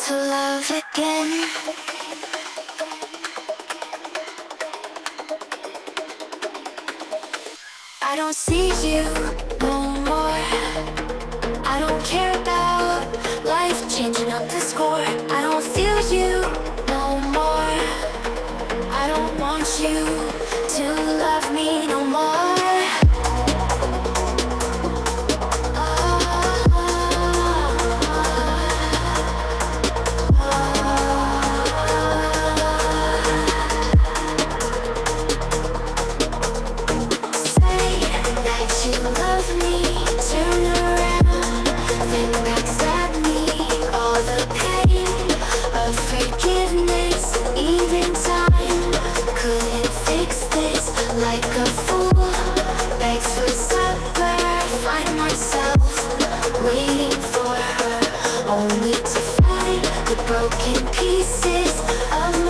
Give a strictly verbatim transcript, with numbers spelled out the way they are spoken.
to love again. I don't see you no more. I don't care about life changing up the score. I don't feel you no more. I don't want you to love me no more. Like a fool, begs for supper. Find myself waiting for her, only to find the broken pieces of